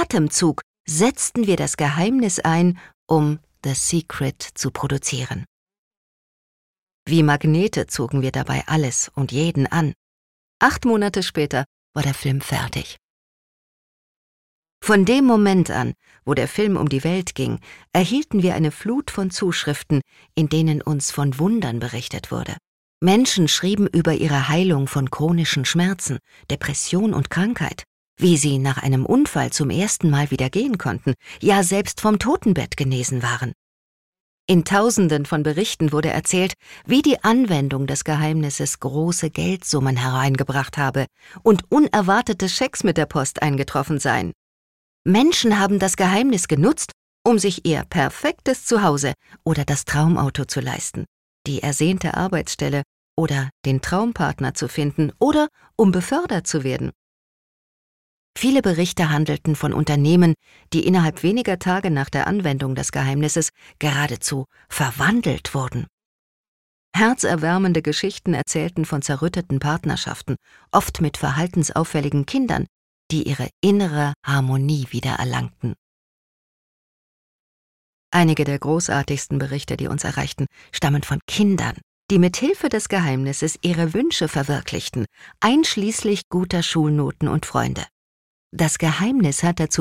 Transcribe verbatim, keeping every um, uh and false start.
Atemzug setzten wir das Geheimnis ein, um The Secret zu produzieren. Wie Magnete zogen wir dabei alles und jeden an. Acht Monate später war der Film fertig. Von dem Moment an, wo der Film um die Welt ging, erhielten wir eine Flut von Zuschriften, in denen uns von Wundern berichtet wurde. Menschen schrieben über ihre Heilung von chronischen Schmerzen, Depression und Krankheit, wie sie nach einem Unfall zum ersten Mal wieder gehen konnten, ja selbst vom Totenbett genesen waren. In Tausenden von Berichten wurde erzählt, wie die Anwendung des Geheimnisses große Geldsummen hereingebracht habe und unerwartete Schecks mit der Post eingetroffen seien. Menschen haben das Geheimnis genutzt, um sich ihr perfektes Zuhause oder das Traumauto zu leisten, die ersehnte Arbeitsstelle oder den Traumpartner zu finden oder um befördert zu werden. Viele Berichte handelten von Unternehmen, die innerhalb weniger Tage nach der Anwendung des Geheimnisses geradezu verwandelt wurden. Herzerwärmende Geschichten erzählten von zerrütteten Partnerschaften, oft mit verhaltensauffälligen Kindern, die ihre innere Harmonie wiedererlangten. Einige der großartigsten Berichte, die uns erreichten, stammen von Kindern, die mit Hilfe des Geheimnisses ihre Wünsche verwirklichten, einschließlich guter Schulnoten und Freunde. Das Geheimnis hat dazu